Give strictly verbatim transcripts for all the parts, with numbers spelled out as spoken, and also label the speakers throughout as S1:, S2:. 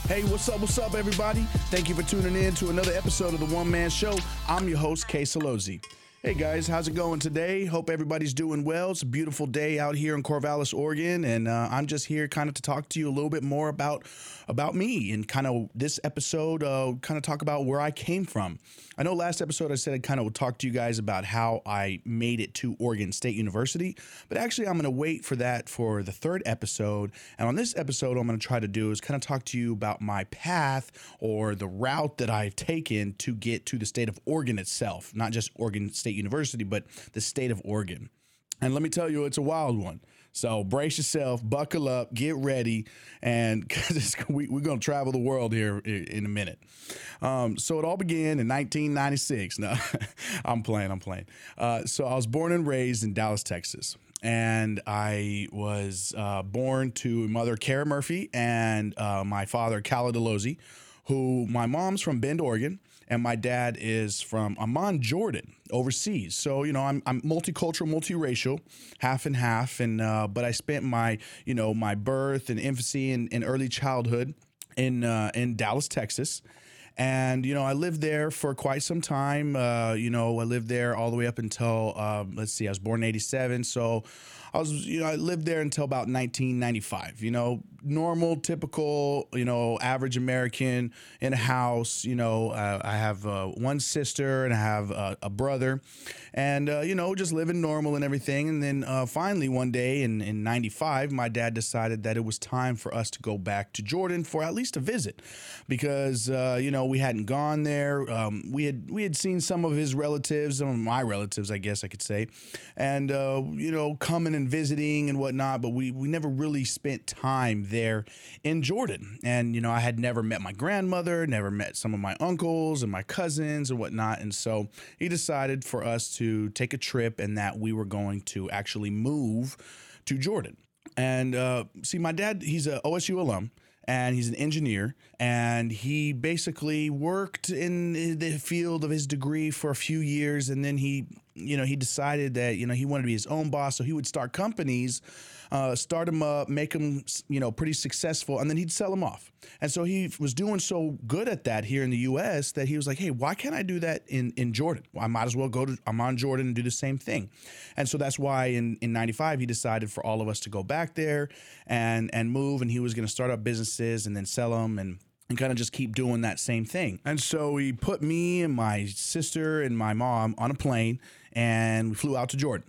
S1: Hey, what's up, what's up, everybody? Thank you for tuning in to another episode of The One Man Show. I'm your host, Kay Salozzi. Hey, guys, how's it going today? Hope everybody's doing well. It's a beautiful day out here in Corvallis, Oregon, and uh, I'm just here kind of to talk to you a little bit more about, about me and kind of this episode, uh, kind of talk about where I came from. I know last episode I said I kind of would talk to you guys about how I made it to Oregon State University, but actually I'm going to wait for that for the third episode. And on this episode, what I'm going to try to do is kind of talk to you about my path or the route that I've taken to get to the state of Oregon itself, not just Oregon State University, but the state of Oregon. And let me tell you, it's a wild one. So brace yourself, buckle up, get ready, and cause we, we're going to travel the world here in a minute. Um, so it all began in nineteen ninety-six. No, I'm playing, I'm playing. Uh, so I was born and raised in Dallas, Texas. And I was uh, born to mother Kara Murphy and uh, my father, Calla Delosey, who my mom's from Bend, Oregon, and my dad is from Amman, Jordan, overseas. So, you know, I'm I'm multicultural, multiracial, half and half. And uh, but I spent my, you know, my birth and infancy and, and early childhood in uh, in Dallas, Texas. And, you know, I lived there for quite some time. Uh, you know, I lived there all the way up until, uh, let's see, I was born in eighty-seven. So I was, you know, I lived there until about nineteen ninety-five, you know, normal, typical, you know, average American in a house. You know, uh, I have uh, one sister and I have uh, a brother and, uh, you know, just living normal and everything. And then uh, finally one day in, in ninety-five, my dad decided that it was time for us to go back to Jordan for at least a visit because, uh, you know, we hadn't gone there. Um, we had we had seen some of his relatives, some of my relatives, I guess I could say, and, uh, you know, coming and visiting and whatnot, but we, we never really spent time there in Jordan. And, you know, I had never met my grandmother, never met some of my uncles and my cousins and whatnot. And so he decided for us to take a trip and that we were going to actually move to Jordan. And uh, see, my dad, he's a O S U alum. And he's an engineer, and he basically worked in the field of his degree for a few years, and then he, you know, he decided that, you know, he wanted to be his own boss, so he would start companies, uh, start them up, make them, you know, pretty successful, and then he'd sell them off. And so he was doing so good at that here in the U S that he was like, hey, why can't I do that in, in Jordan? Well, I might as well go to Amman, Jordan and do the same thing. And so that's why in, in ninety-five, he decided for all of us to go back there and, and move, and he was going to start up businesses and then sell them and and kind of just keep doing that same thing. And so he put me and my sister and my mom on a plane, and we flew out to Jordan.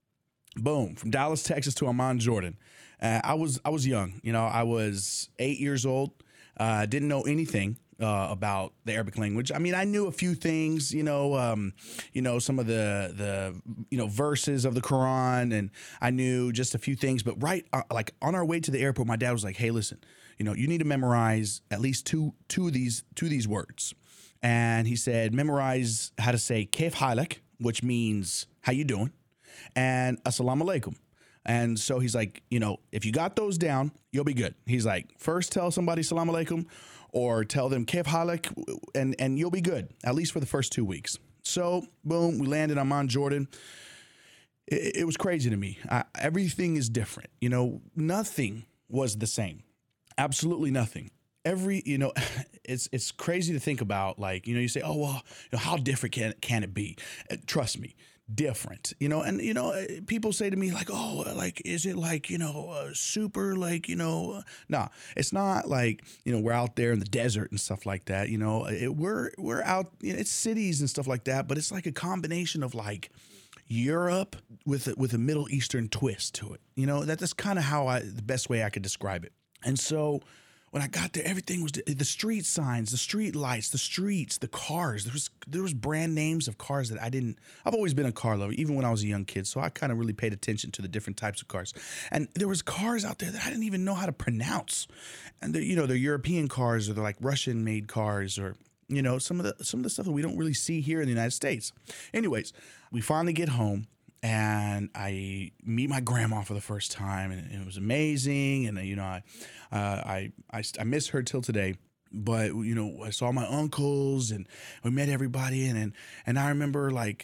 S1: Boom, from Dallas, Texas to Amman, Jordan. Uh, I was I was young, you know, I was eight years old. I uh, didn't know anything uh, about the Arabic language. I mean, I knew a few things, you know, um, you know, some of the the you know verses of the Quran, and I knew just a few things. But right, uh, like on our way to the airport, my dad was like, "Hey, listen, you know, you need to memorize at least two two of these two of these words." And he said, memorize how to say "Kaif halak," which means "How you doing?" and "Assalamu alaikum." And so he's like, you know, if you got those down, you'll be good. He's like, first tell somebody "Assalamu alaikum," or tell them "Kaif halak," and and you'll be good, at least for the first two weeks. So boom, we landed on Amman, Jordan. It, it was crazy to me. I, everything is different. You know, nothing was the same. Absolutely nothing. Every, you know, it's it's crazy to think about. Like, you know, you say, oh, well, you know, how different can can it be? Uh, trust me, different. You know, and, you know, uh, people say to me like, oh, like, is it like, you know, uh, super like, you know, uh, nah, it's not like, you know, we're out there in the desert and stuff like that. You know, it, we're we're out, you know, it's cities and stuff like that. But it's like a combination of like Europe with a, with a Middle Eastern twist to it. You know, that, that's kind of how I, the best way I could describe it. And so when I got there, everything was the street signs, the street lights, the streets, the cars. There was there was brand names of cars that I didn't. I've always been a car lover, even when I was a young kid. So I kind of really paid attention to the different types of cars. And there was cars out there that I didn't even know how to pronounce. And they're, you know, they're European cars, or they're like Russian-made cars, or you know, some of the some of the stuff that we don't really see here in the United States. Anyways, we finally get home. And I meet my grandma for the first time, and it was amazing. And you know, I, uh, I, I, I miss her till today. But you know, I saw my uncles, and we met everybody, and and, and I remember like,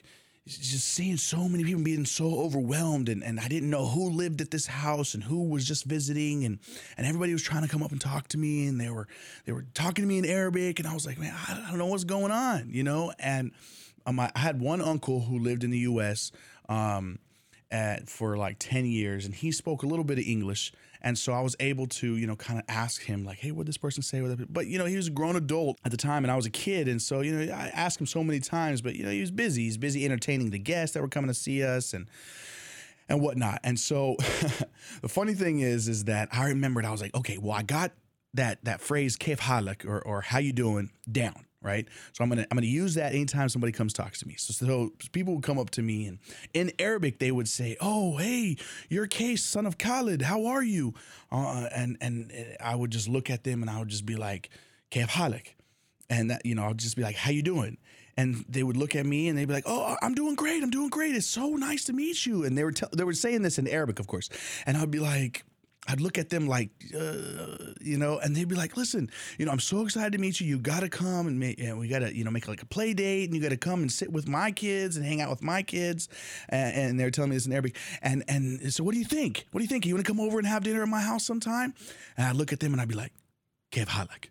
S1: just seeing so many people being so overwhelmed, and, and I didn't know who lived at this house and who was just visiting, and and everybody was trying to come up and talk to me, and they were they were talking to me in Arabic, and I was like, man, I don't know what's going on, you know. And um, I had one uncle who lived in the U S um, at, for like ten years, and he spoke a little bit of English. And so I was able to, you know, kind of ask him like, hey, what did this person say? But, you know, he was a grown adult at the time and I was a kid. And so, you know, I asked him so many times, but, you know, he was busy. He's busy entertaining the guests that were coming to see us and and whatnot. And so the funny thing is, is that I remembered, I was like, okay, well, I got that that phrase, kef halak, or or how you doing, down. Right. So I'm going to I'm going to use that anytime somebody comes talks to me. So, so people would come up to me and in Arabic, they would say, oh, hey, you're Case, son of Khalid. How are you? Uh, and and I would just look at them and I would just be like, Kef halak. And that, you know, I'll just be like, how you doing? And they would look at me and they'd be like, oh, I'm doing great. I'm doing great. It's so nice to meet you. And they were, t- they were saying this in Arabic, of course. And I'd be like, I'd look at them like, uh, you know, and they'd be like, listen, you know, I'm so excited to meet you. You got to come and, make, and we got to, you know, make like a play date, and you got to come and sit with my kids and hang out with my kids. And, and they're telling me this in Arabic. And, and so what do you think? What do you think? You want to come over and have dinner at my house sometime? And I'd look at them and I'd be like, Kef halak.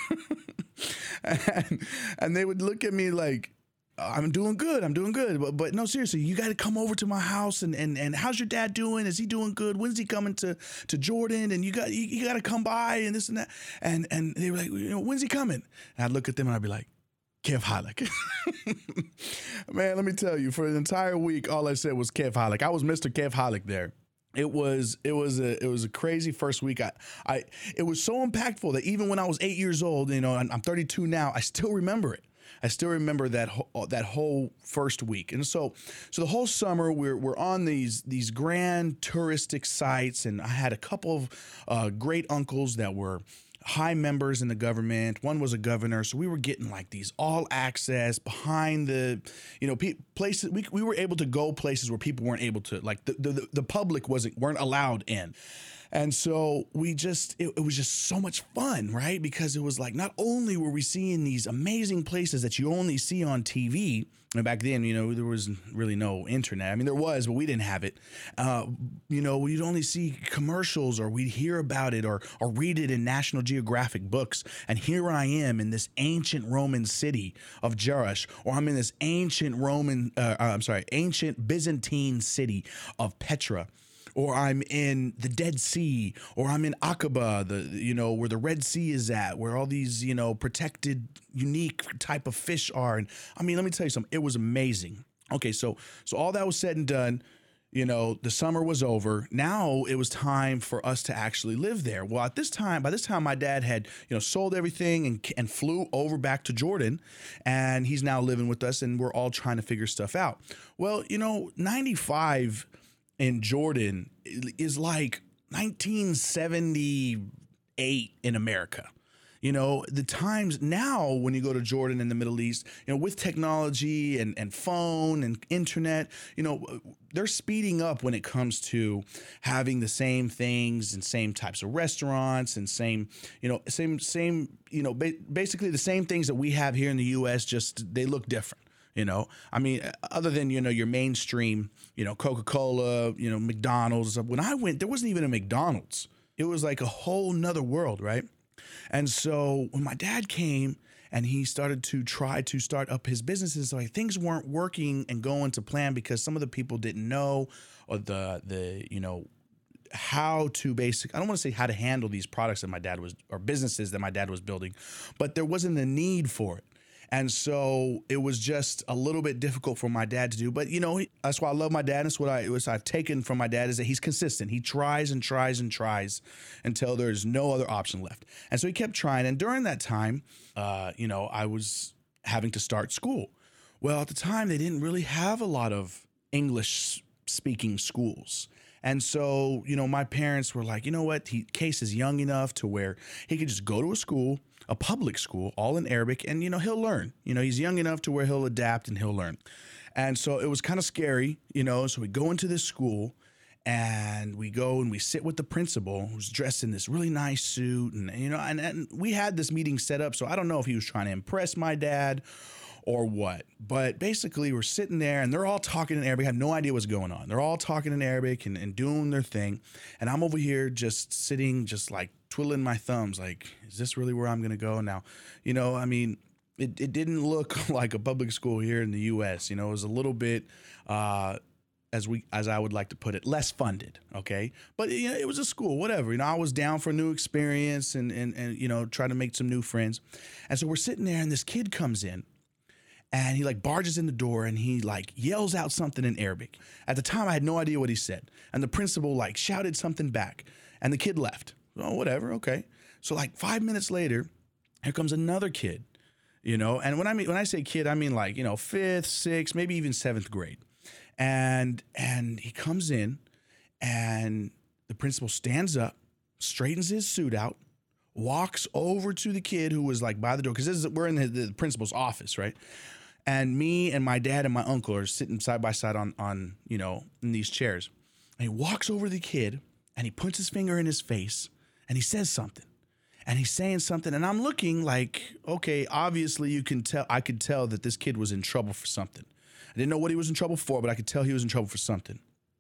S1: and, and they would look at me like, I'm doing good. I'm doing good. But, but no, seriously, you got to come over to my house and, and, and how's your dad doing? Is he doing good? When's he coming to, to Jordan? And you got, you, you got to come by and this and that. And, and they were like, you know, when's he coming? And I'd look at them and I'd be like, Kef halak. Man, let me tell you, for an entire week, all I said was Kef halak. I was Mister Kef halak there. It was it was a it was a crazy first week. I, I it was so impactful that even when I was eight years old, you know, I'm, I'm thirty-two now, I still remember it. I still remember that ho- that whole first week. And so so the whole summer we're we're on these these grand touristic sites, and I had a couple of uh, great uncles that were high members in the government. One was a governor, so we were getting like these all access behind the, you know, pe- places. We we were able to go places where people weren't able to, like the the, the public wasn't weren't allowed in. And so we just, it, it was just so much fun, right? Because it was like, not only were we seeing these amazing places that you only see on T V, and back then, you know, there was really no internet. I mean, there was, but we didn't have it. Uh, you know, we'd only see commercials, or we'd hear about it, or or read it in National Geographic books. And here I am in this ancient Roman city of Jerash, or I'm in this ancient Roman, uh, I'm sorry, ancient Byzantine city of Petra. Or I'm in the Dead Sea, or I'm in Aqaba, the you know where the Red Sea is at, where all these you know protected, unique type of fish are. And I mean, let me tell you something. It was amazing. Okay, so so all that was said and done. You know, the summer was over. Now it was time for us to actually live there. Well, at this time, by this time, my dad had you know sold everything and and flew over back to Jordan, and he's now living with us, and we're all trying to figure stuff out. Well, you know, ninety-five. In Jordan is like nineteen seventy-eight in America. You know, the times now when you go to Jordan in the Middle East, you know, with technology and, and phone and internet, you know, they're speeding up when it comes to having the same things and same types of restaurants and same, you know, same, same, you know, ba- basically the same things that we have here in the U S, just they look different. You know, I mean, other than, you know, your mainstream, you know, Coca-Cola, you know, McDonald's. When I went, there wasn't even a McDonald's. It was like a whole nother world, right? And so when my dad came and he started to try to start up his businesses, like things weren't working and going to plan because some of the people didn't know, or the, the you know, how to basic, I don't want to say how to handle these products that my dad was, or businesses that my dad was building, but there wasn't a need for it. And so it was just a little bit difficult for my dad to do. But, you know, that's why I love my dad. That's what I, what I've taken from my dad, is that he's consistent. He tries and tries and tries until there's no other option left. And so he kept trying. And during that time, uh, you know, I was having to start school. Well, at the time, they didn't really have a lot of English speaking schools. And so, you know, my parents were like, you know what, he, Case is young enough to where he could just go to a school, a public school, all in Arabic, and, you know, he'll learn. You know, he's young enough to where he'll adapt and he'll learn. And so it was kind of scary, you know, so we go into this school and we go and we sit with the principal, who's dressed in this really nice suit. And, you know, and, and we had this meeting set up. So I don't know if he was trying to impress my dad, or what. But basically, we're sitting there and they're all talking in Arabic. I have no idea what's going on. They're all talking in Arabic and, and doing their thing. And I'm over here just sitting, just like twiddling my thumbs, like, is this really where I'm going to go now? You know, I mean, it, it didn't look like a public school here in the U S. You know, it was a little bit, uh, as we, as I would like to put it, less funded. Okay. But you know, it was a school, whatever, you know, I was down for a new experience and, and, and, you know, try to make some new friends. And so we're sitting there and this kid comes in and he like barges in the door and he like yells out something in Arabic. At the time, I had no idea what he said. And the principal like shouted something back and the kid left. Oh, whatever. Okay. So like five minutes later, here comes another kid, you know, and when I mean, when I say kid, I mean like, you know, fifth, sixth, maybe even seventh grade. And, and he comes in and the principal stands up, straightens his suit out, walks over to the kid who was like by the door. Cause this is, we're in the, the principal's office, right? And me and my dad and my uncle are sitting side by side on, on, you know, in these chairs. And he walks over to the kid and he puts his finger in his face and he says something. And he's saying something, and I'm looking like, okay, obviously you can tell, I could tell that this kid was in trouble for something. I didn't know what he was in trouble for, but I could tell he was in trouble for something.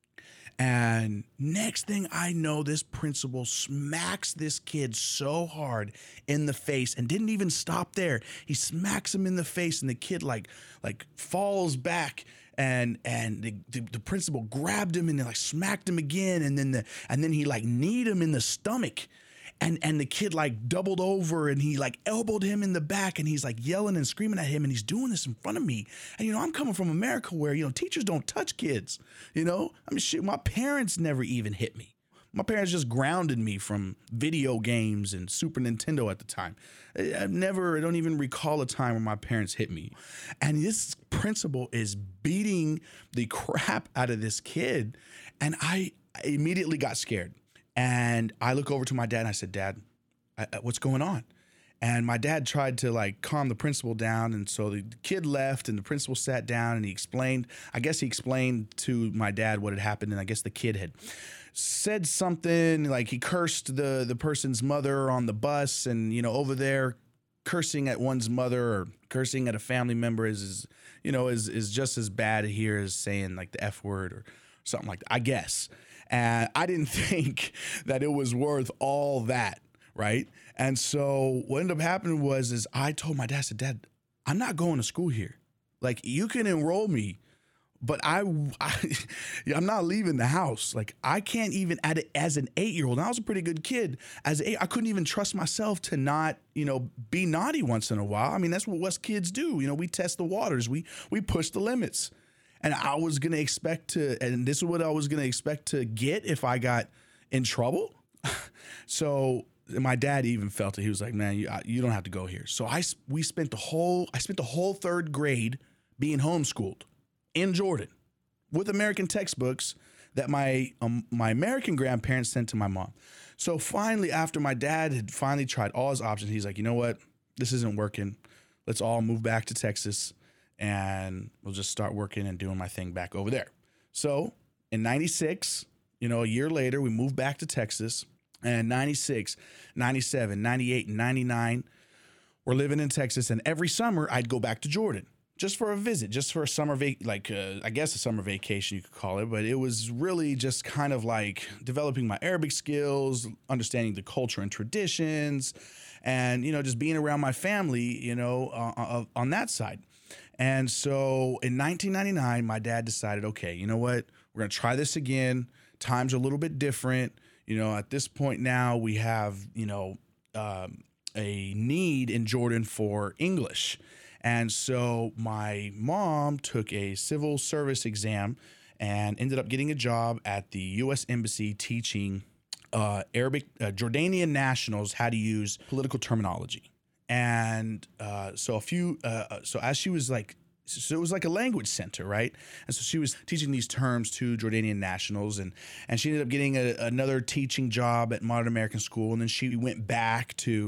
S1: And next thing I know, this principal smacks this kid so hard in the face and didn't even stop there. He smacks him in the face, and the kid like, like falls back. And and the, the, the principal grabbed him and like smacked him again, and then the and then he like kneed him in the stomach. And and the kid like doubled over and he like elbowed him in the back and he's like yelling and screaming at him and he's doing this in front of me. And, you know, I'm coming from America where, you know, teachers don't touch kids, you know, I mean, shit, my parents never even hit me. My parents just grounded me from video games and Super Nintendo at the time. I've never, I don't even recall a time where my parents hit me. And this principal is beating the crap out of this kid. And I immediately got scared. And I look over to my dad and I said, Dad, I, what's going on? And my dad tried to like calm the principal down. And so the kid left and the principal sat down and he explained, I guess he explained to my dad what had happened. And I guess the kid had said something like he cursed the, the person's mother on the bus. And, you know, over there cursing at one's mother or cursing at a family member is, is you know, is, is just as bad here as saying like the F word or something like that, I guess. And I didn't think that it was worth all that, right? And so what ended up happening was is I told my dad, I said, Dad, I'm not going to school here. Like, you can enroll me, but I, I, I'm not leaving the house. Like, I can't even, at it, as an eight-year-old, and I was a pretty good kid. As an eight, I couldn't even trust myself to not, you know, be naughty once in a while. I mean, that's what us kids do. You know, we test the waters. We we push the limits. And I was going to expect to, and this is what I was going to expect to get if I got in trouble. So my dad even felt it. He was like, man, you, you don't have to go here. So I, we spent the whole, I spent the whole third grade being homeschooled in Jordan with American textbooks that my, um, my American grandparents sent to my mom. So finally, after my dad had finally tried all his options, he's like, you know what? This isn't working. Let's all move back to Texas. And we'll just start working and doing my thing back over there. So in ninety-six, you know, a year later, we moved back to Texas. And ninety-six, ninety-seven, ninety-eight, and ninety-nine, we're living in Texas. And every summer, I'd go back to Jordan just for a visit, just for a summer, vac- like uh, I guess a summer vacation, you could call it. But it was really just kind of like developing my Arabic skills, understanding the culture and traditions, and, you know, just being around my family, you know, uh, on that side. And so in nineteen ninety-nine, my dad decided, okay, you know what? We're going to try this again. Times are a little bit different. You know, at this point now we have, you know, um, a need in Jordan for English. And so my mom took a civil service exam and ended up getting a job at the U S Embassy teaching uh, Arabic, uh, Jordanian nationals how to use political terminology. And uh, so a few, uh, so as she was like, so it was like a language center, right? And so she was teaching these terms to Jordanian nationals, and and she ended up getting a, another teaching job at Modern American School, and then she went back to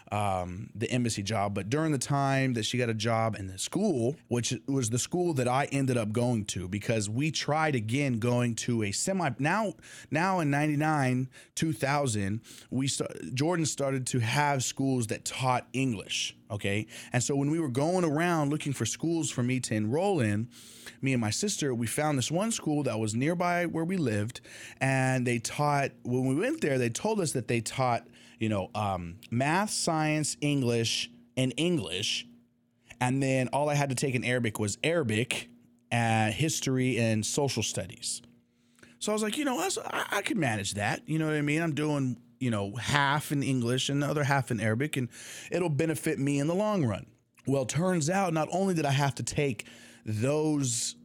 S1: um, the embassy job. But during the time that she got a job in the school, which was the school that I ended up going to, because we tried again going to a semi now now in ninety-nine, two thousand, we start, Jordan started to have schools that taught English. Okay. And so when we were going around looking for schools for me to enroll in, me and my sister, we found this one school that was nearby where we lived. And they taught, when we went there, they told us that they taught, you know, um, math, science, English, and English. And then all I had to take in Arabic was Arabic, uh, history, and social studies. So I was like, you know, I, I could manage that. You know what I mean? I'm doing, you know, half in English and the other half in Arabic, and it'll benefit me in the long run. Well, it turns out not only did I have to take those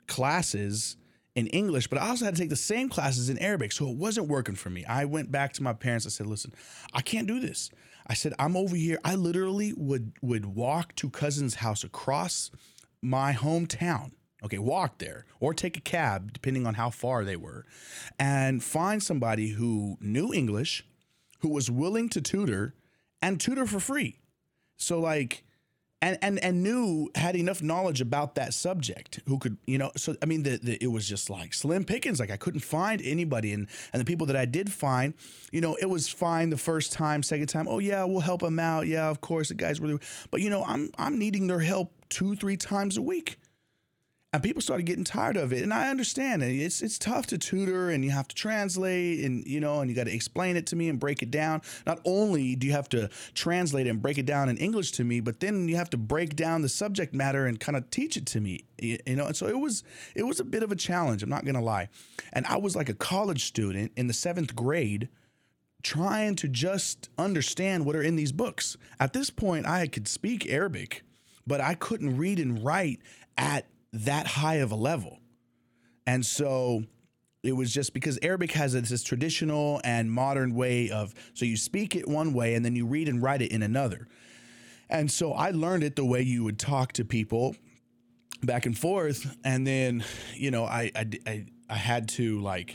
S1: classes in English, but I also had to take the same classes in Arabic. So it wasn't working for me. I went back to my parents. I said, listen, I can't do this. I said, I'm over here. I literally would, would walk to cousin's house across my hometown. Okay, walk there or take a cab, depending on how far they were, and find somebody who knew English, who was willing to tutor and tutor for free. So like, and and and knew, had enough knowledge about that subject, who could, you know, so I mean, the, the, it was just like slim pickings. Like I couldn't find anybody. And, and the people that I did find, you know, it was fine the first time, second time. Oh yeah, we'll help them out. Yeah, of course, the guys really, but you know, I'm, I'm needing their help two, three times a week. And people started getting tired of it. And I understand it. It's it's tough to tutor, and you have to translate, and you know, and you got to explain it to me and break it down. Not only do you have to translate it and break it down in English to me, but then you have to break down the subject matter and kind of teach it to me. You know, and so it was it was a bit of a challenge, I'm not gonna lie. And I was like a college student in the seventh grade trying to just understand what are in these books. At this point, I could speak Arabic, but I couldn't read and write at that high of a level. And so it was just because Arabic has this, this traditional and modern way of, so you speak it one way and then you read and write it in another. And so I learned it the way you would talk to people back and forth. And then, you know, I, I, I, I had to like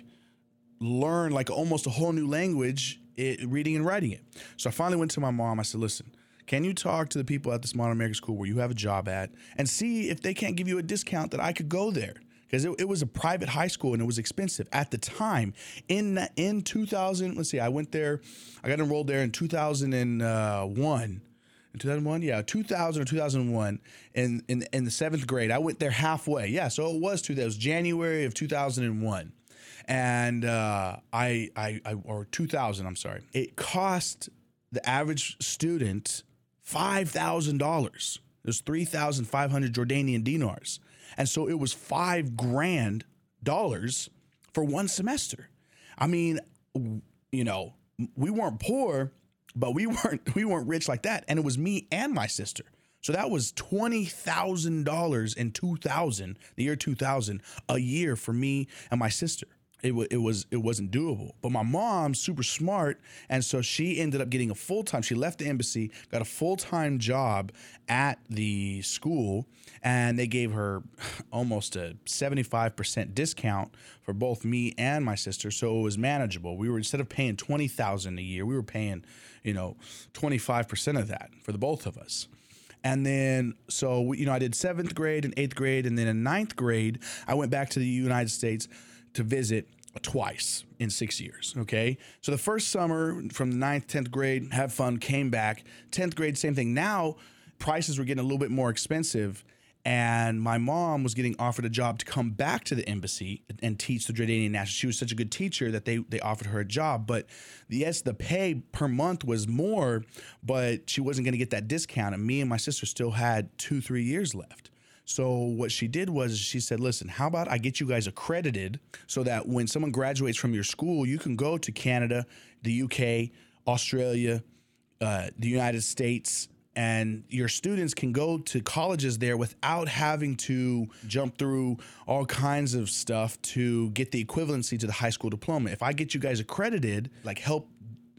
S1: learn like almost a whole new language, it, reading and writing it. So I finally went to my mom. I said, listen, can you talk to the people at this Modern American School where you have a job at and see if they can't give you a discount that I could go there? Because it, it was a private high school and it was expensive at the time. In in two thousand, let's see, I went there, I got enrolled there in two thousand one. In two thousand one, yeah, two thousand or two thousand one, in, in, in the seventh grade. I went there halfway. Yeah, so it was two thousand, it was January of two thousand one. And uh, I, I, I, or two thousand, I'm sorry. It cost the average student five thousand dollars. It was three thousand five hundred Jordanian dinars. And so it was five grand dollars for one semester. I mean, you know, we weren't poor, but we weren't we weren't rich like that. And it was me and my sister. So that was twenty thousand dollars in two thousand, the year two thousand, a year for me and my sister. It, w- it was it wasn't doable. But my mom's super smart, and so she ended up getting a full-time. She left the embassy, got a full-time job at the school, and they gave her almost a seventy-five percent discount for both me and my sister, so it was manageable. We were, instead of paying twenty thousand dollars a year, we were paying, you know, twenty-five percent of that for the both of us. And then, so, you know, I did seventh grade and eighth grade, and then in ninth grade, I went back to the United States to visit twice in six years. Okay. So the first summer from the ninth, tenth grade, have fun, came back. tenth grade, same thing. Now prices were getting a little bit more expensive. And my mom was getting offered a job to come back to the embassy and teach the Jordanian national. She was such a good teacher that they, they offered her a job. But yes, the pay per month was more, but she wasn't going to get that discount. And me and my sister still had two, three years left. So what she did was she said, listen, how about I get you guys accredited so that when someone graduates from your school, you can go to Canada, the U K, Australia, uh, the United States, and your students can go to colleges there without having to jump through all kinds of stuff to get the equivalency to the high school diploma. If I get you guys accredited, like help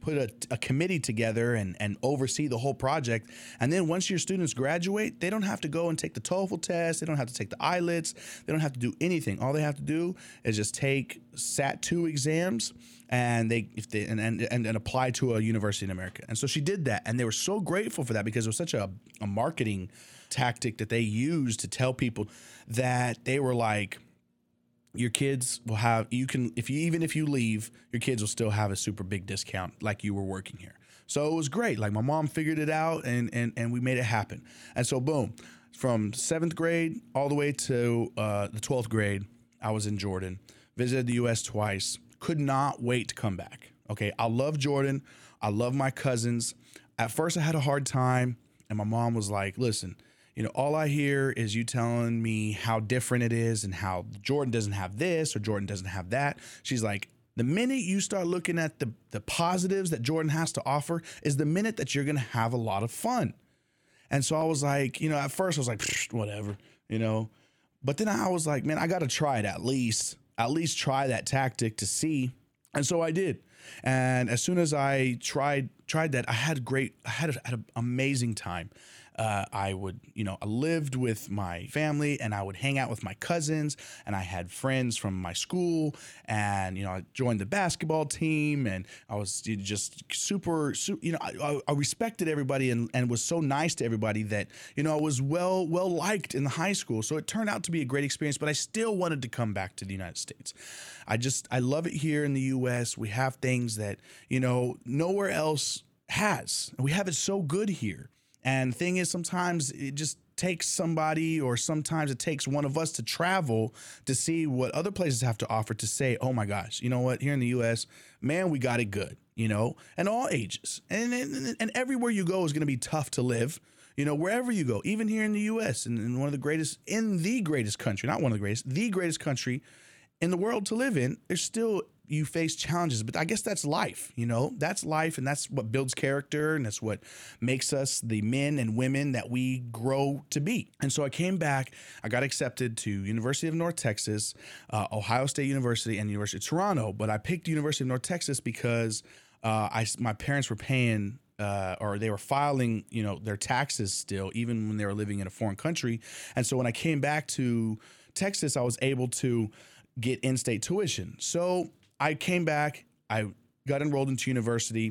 S1: put a, a committee together and, and oversee the whole project. And then once your students graduate, they don't have to go and take the TOEFL test. They don't have to take the I E L T S. They don't have to do anything. All they have to do is just take S A T two exams and they if they and, and, and apply to a university in America. And so she did that. And they were so grateful for that because it was such a, a marketing tactic that they used to tell people that they were like, your kids will have, you can, if you, even if you leave, your kids will still have a super big discount like you were working here. So it was great. Like my mom figured it out and, and, and we made it happen. And so boom, from seventh grade all the way to uh, the twelfth grade, I was in Jordan, visited the U S twice, could not wait to come back. Okay. I love Jordan. I love my cousins. At first I had a hard time and my mom was like, listen, you know, all I hear is you telling me how different it is and how Jordan doesn't have this or Jordan doesn't have that. She's like, the minute you start looking at the, the positives that Jordan has to offer is the minute that you're going to have a lot of fun. And so I was like, you know, at first I was like, whatever, you know, but then I was like, man, I got to try it at least, at least try that tactic to see. And so I did. And as soon as I tried, tried that, I had great, I had, a, had an amazing time. Uh, I would, you know, I lived with my family and I would hang out with my cousins and I had friends from my school and, you know, I joined the basketball team and I was just super, super you know, I, I respected everybody and, and was so nice to everybody that, you know, I was well, well liked in the high school. So it turned out to be a great experience, but I still wanted to come back to the United States. I just, I love it here in the U S. We have things that, you know, nowhere else has. We have it so good here. And the thing is, sometimes it just takes somebody or sometimes it takes one of us to travel to see what other places have to offer to say, oh, my gosh, you know what? Here in the U S, man, we got it good, you know, and all ages. And, and, and everywhere you go is going to be tough to live, you know, wherever you go, even here in the U S and in one of the greatest in the greatest country, not one of the greatest, the greatest country in the world to live in. There's still you face challenges, but I guess that's life, you know, that's life. And that's what builds character. And that's what makes us the men and women that we grow to be. And so I came back, I got accepted to University of North Texas, uh, Ohio State University and University of Toronto. But I picked University of North Texas because uh, I, my parents were paying Uh, or they were filing, you know, their taxes still, even when they were living in a foreign country. And so when I came back to Texas, I was able to get in-state tuition. So I came back, I got enrolled into university,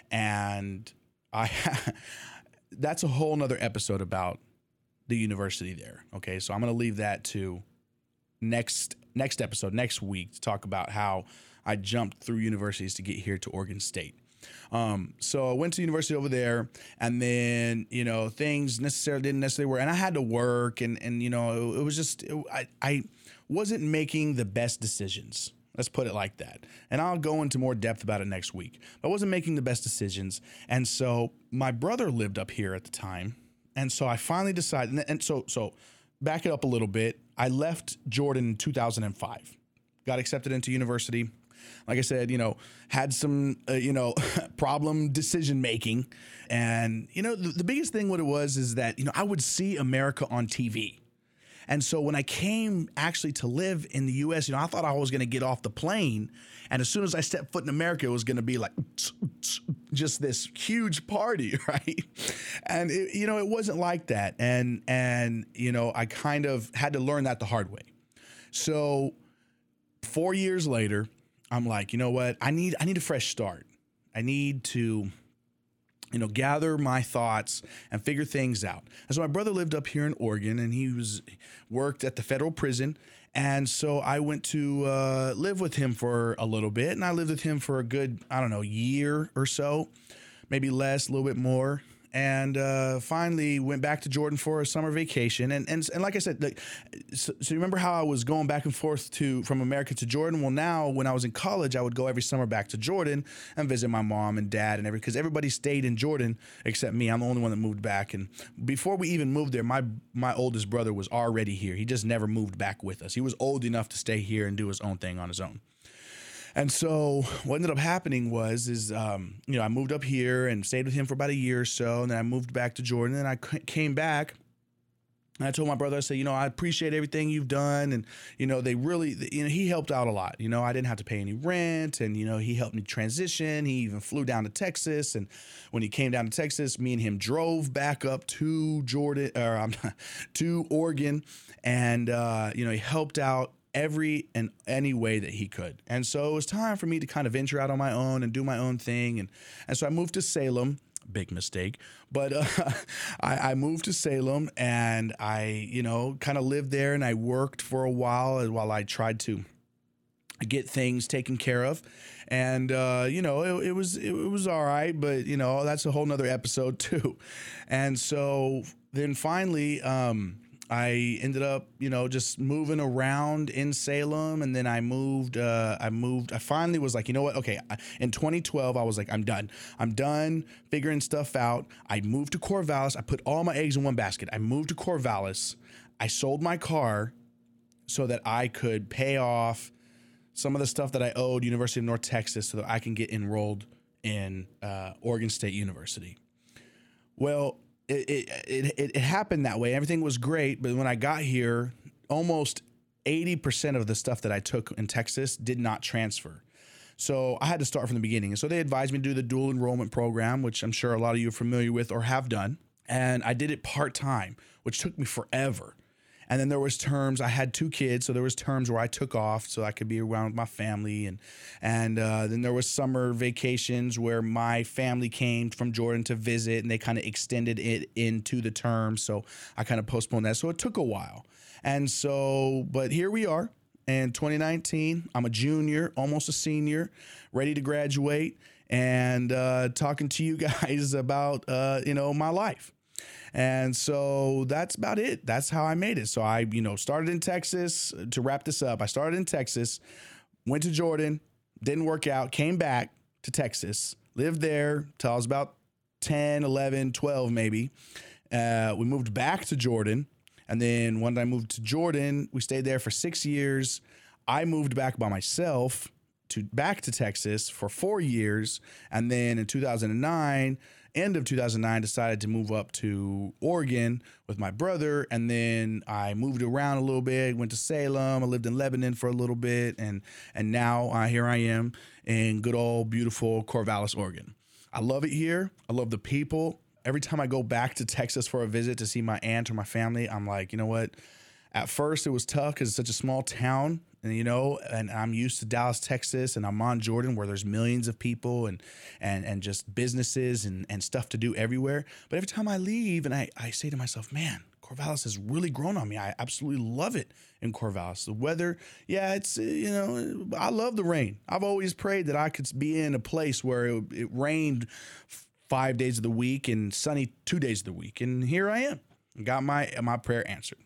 S1: and I that's a whole nother episode about the university there. Okay, so I'm going to leave that to next next episode, next week, to talk about how I jumped through universities to get here to Oregon State. Um, so I went to university over there, and then, you know, things necessarily didn't necessarily work, and I had to work, and, and, you know, it, it was just, it, I, I wasn't making the best decisions. Let's put it like that. And I'll go into more depth about it next week. But I wasn't making the best decisions. And so my brother lived up here at the time. And so I finally decided, and, and so, so back it up a little bit. I left Jordan in two thousand five, got accepted into university. Like I said, you know, had some, uh, you know, problem decision making. And, you know, the, the biggest thing what it was is that, you know, I would see America on T V. And so when I came actually to live in the U S, you know, I thought I was going to get off the plane. And as soon as I stepped foot in America, it was going to be like just this huge party, right? And, it, you know, it wasn't like that. And, and, you know, I kind of had to learn that the hard way. So four years later, I'm like, you know what? I need I need a fresh start. I need to, you know, gather my thoughts and figure things out. And so my brother lived up here in Oregon, and he was worked at the federal prison. And so I went to uh, live with him for a little bit, and I lived with him for a good, I don't know, year or so, maybe less, a little bit more. And uh, finally went back to Jordan for a summer vacation. And and, and like I said, like, so, so you remember how I was going back and forth to from America to Jordan? Well, now when I was in college, I would go every summer back to Jordan and visit my mom and dad and every because everybody stayed in Jordan except me. I'm the only one that moved back. And before we even moved there, my my oldest brother was already here. He just never moved back with us. He was old enough to stay here and do his own thing on his own. And so what ended up happening was, is, um, you know, I moved up here and stayed with him for about a year or so. And then I moved back to Jordan, and I c- came back And I told my brother, I said, you know, I appreciate everything you've done. And, you know, they really, you know, he helped out a lot. You know, I didn't have to pay any rent. And, you know, he helped me transition. He even flew down to Texas. And when he came down to Texas, me and him drove back up to Jordan, or um, to Oregon. And, uh, you know, he helped out every and any way that he could. And so it was time for me to kind of venture out on my own and do my own thing. And, and so I moved to Salem. Big mistake. But uh, I, I moved to Salem, and I, you know, kind of lived there, and I worked for a while while I tried to get things taken care of. And, uh, you know, it, it was it was all right. But, you know, that's a whole nother episode, too. And so then finally, um, I ended up, you know, just moving around in Salem, and then I moved, uh, I moved, I finally was like, you know what? Okay. In twenty twelve, I was like, I'm done. I'm done figuring stuff out. I moved to Corvallis. I put all my eggs in one basket. I moved to Corvallis. I sold my car so that I could pay off some of the stuff that I owed University of North Texas so that I can get enrolled in, uh, Oregon State University. Well, It, it it it happened that way. Everything was great, but when I got here, almost eighty percent of the stuff that I took in Texas did not transfer. So I had to start from the beginning. And so they advised me to do the dual enrollment program, which I'm sure a lot of you are familiar with or have done. And I did it part-time, which took me forever. And then there was terms, I had two kids, so there was terms where I took off so I could be around with my family. And and uh, then there was summer vacations where my family came from Jordan to visit, and they kind of extended it into the term. So I kind of postponed that. So it took a while. And so, but here we are in twenty nineteen. I'm a junior, almost a senior, ready to graduate, and uh, talking to you guys about, uh, you know, my life. And so that's about it. That's how I made it. So I, you know, started in Texas. To wrap this up, I started in Texas, went to Jordan, didn't work out, came back to Texas, lived there till I was about ten, eleven, twelve maybe. Uh, we moved back to Jordan. And then when I moved to Jordan, we stayed there for six years. I moved back by myself to back to Texas for four years. And then in two thousand nine, end of two thousand nine, decided to move up to Oregon with my brother. And then I moved around a little bit, went to Salem. I lived in Lebanon for a little bit. And, and now uh, here I am in good old beautiful Corvallis, Oregon. I love it here. I love the people. Every time I go back to Texas for a visit to see my aunt or my family, I'm like, you know what? At first it was tough because it's such a small town. And, you know, and I'm used to Dallas, Texas, and I'm on Jordan where there's millions of people and and and just businesses and, and stuff to do everywhere. But every time I leave and I, I say to myself, man, Corvallis has really grown on me. I absolutely love it in Corvallis. The weather, yeah, it's, you know, I love the rain. I've always prayed that I could be in a place where it, it rained five days of the week and sunny two days of the week. And here I am. Got my my prayer answered.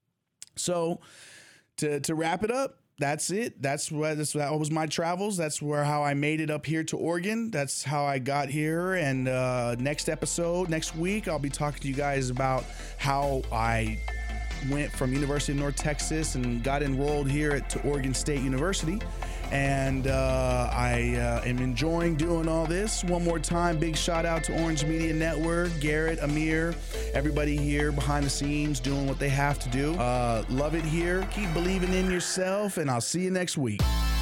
S1: So to to wrap it up, that's it. That's what that's, that was my travels. That's where how I made it up here to Oregon. That's how I got here. And uh, next episode, next week, I'll be talking to you guys about how I went from University of North Texas and got enrolled here at to Oregon State University. And uh, I uh, am enjoying doing all this. One more time, big shout out to Orange Media Network, Garrett, Amir, everybody here behind the scenes doing what they have to do. Uh, love it here. Keep believing in yourself, and I'll see you next week.